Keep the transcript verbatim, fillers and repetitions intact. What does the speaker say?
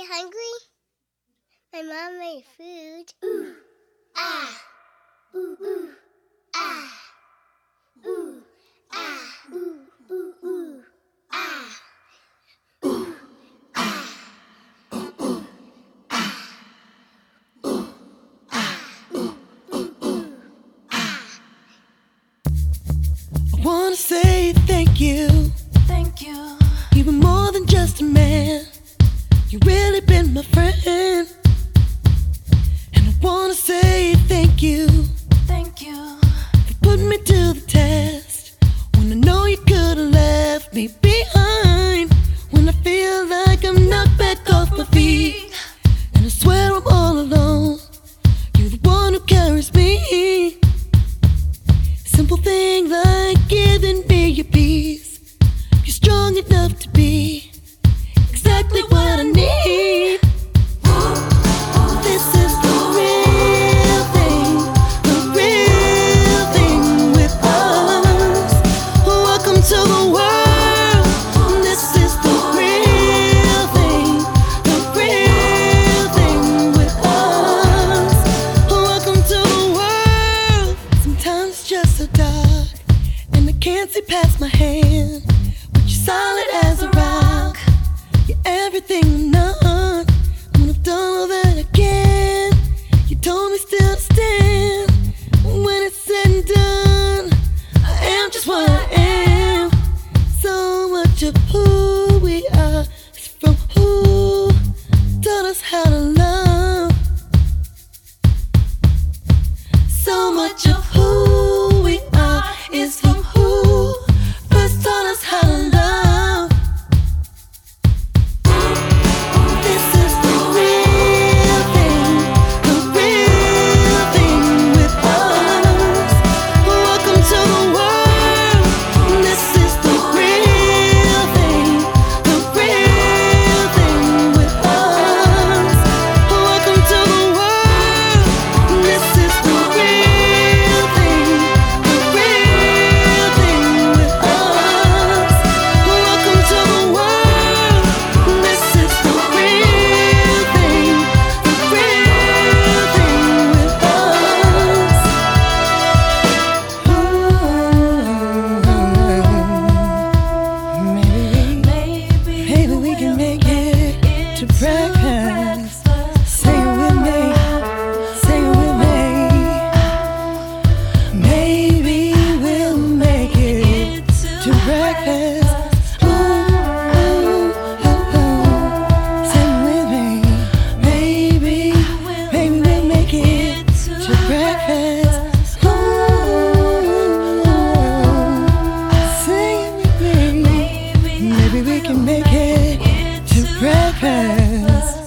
you hungry? My mom made food. Ooh, ah, ooh, ooh, ah, ooh, ah, ooh, ooh, ooh, ah, ooh, ah, ooh, ooh, ah, ooh, ah, ooh, ooh, ooh, ah. I wanna say thank you, Thank you. even more than just a man. You really been my friend. And I wanna say thank you, Thank you. for putting me to the test. When I know you could've left me behind. When I feel like I'm knocked back off my feet, and I swear I'm all alone, you're the one who carries me. Simple thing like giving me your peace. You're strong enough to be exactly what I need. This is the real thing, the real thing with us. Welcome to the world. This is the real thing, the real thing with us. Welcome to the world. Sometimes it's just so dark, and I can't see past my hand, but you're solid as a rock. You're everything I'm not. When I've done all that I can, you told me still to stand. When it's said and done, I am just what I am. So much of who we are is from who taught us how to love. So much of who we are is from who first taught us how to love. This is the real thing, the real thing with us. Welcome to the world. This is the real thing, the real thing with us. Welcome to the world. This is the real thing, the real thing with us. Welcome to the world. This is the real thing, the real thing with us. Maybe, maybe we can make it to breakfast. Say it with me, say it with me. Maybe we'll make it to breakfast. Ooh, ooh, ooh, ooh. Say it with me. Maybe, maybe we'll make it to breakfast. Ooh, say it with me. Maybe we can make it to breakfast.